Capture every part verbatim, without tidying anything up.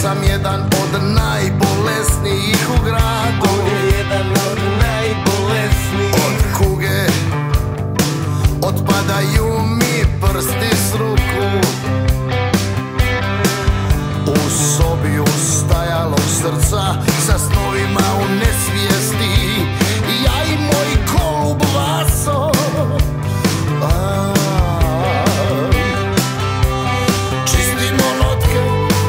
sam jedan od najbolesnijih u gradu. On je jedan od najbolesnijih. Od kuge otpadaju mi prsti s ruku. U sobi ustajalo srca sa snovima u nesvijesti. Ja i moj kolub Vaso. Čistimo notke.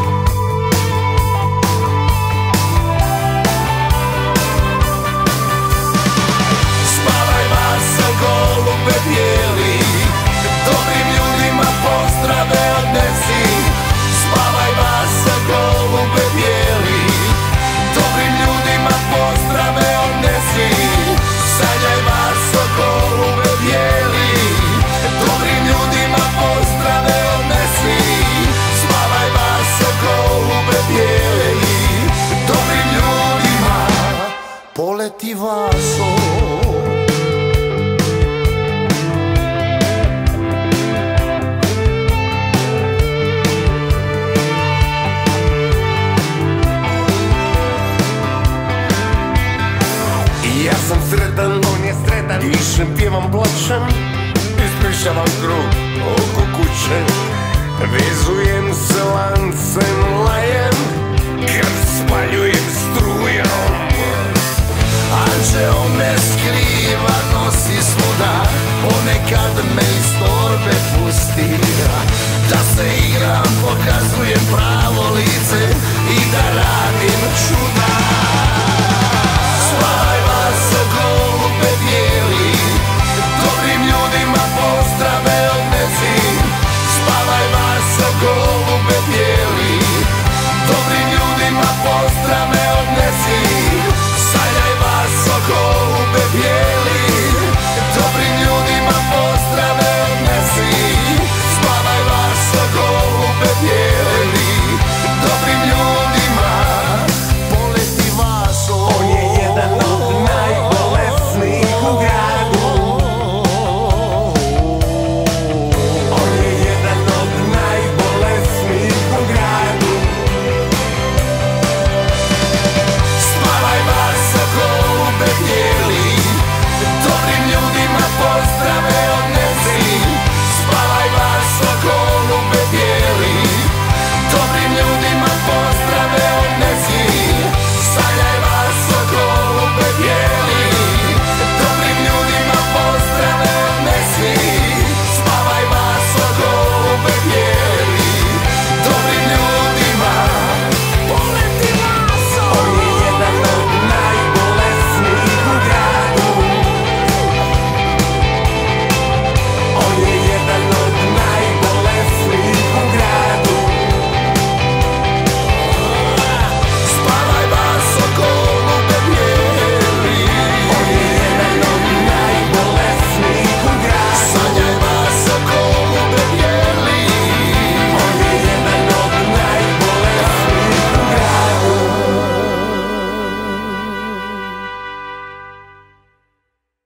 Spavaj Vaso, golube bijeli, dobrim ljudima pozdrave odnesi. Spavaj Vaso, golube bijeli, dobrim ljudima pozdrave odnesi. Sanjaj Vaso, golube bijeli, dobrim ljudima pozdrave odnesi. Spavaj Vaso, golube bijeli, dobrim ljudima poleti Vaso. Ja sam sretan, on je sretan. Dišem, pjevam, plačem, ispričavam krug oko kuće. Vezujem se lancem, lancem